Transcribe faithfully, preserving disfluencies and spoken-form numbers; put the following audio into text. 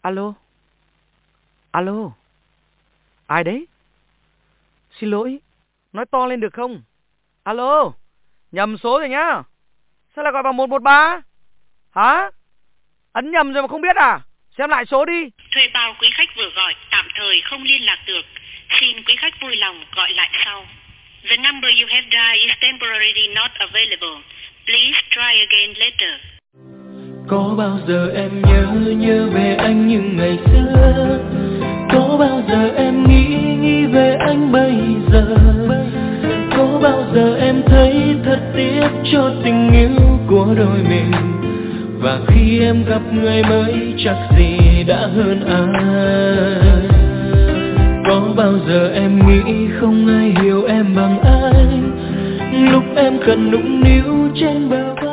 Alo? Alo? Ai đấy? Xin lỗi, nói to lên được không? Alo? Nhầm số rồi nhá. Sao lại gọi vào một một ba? Hả? Ấn nhầm rồi mà không biết à? Xem lại số đi. Thuê bao quý khách vừa gọi tạm thời không liên lạc được. Xin quý khách vui lòng gọi lại sau. The number you have dialed is temporarily not available. Please try again later. Có bao giờ em nhớ nhớ về anh như ngày xưa? Có bao giờ em nghĩ nghĩ về anh bây giờ? Có bao giờ em thấy thật tiếc cho tình yêu của đôi mình? Và khi em gặp người mới chắc gì đã hơn ai? Có bao giờ em nghĩ không ai hiểu em bằng ai? Lúc em cần nũng níu trên bờ vai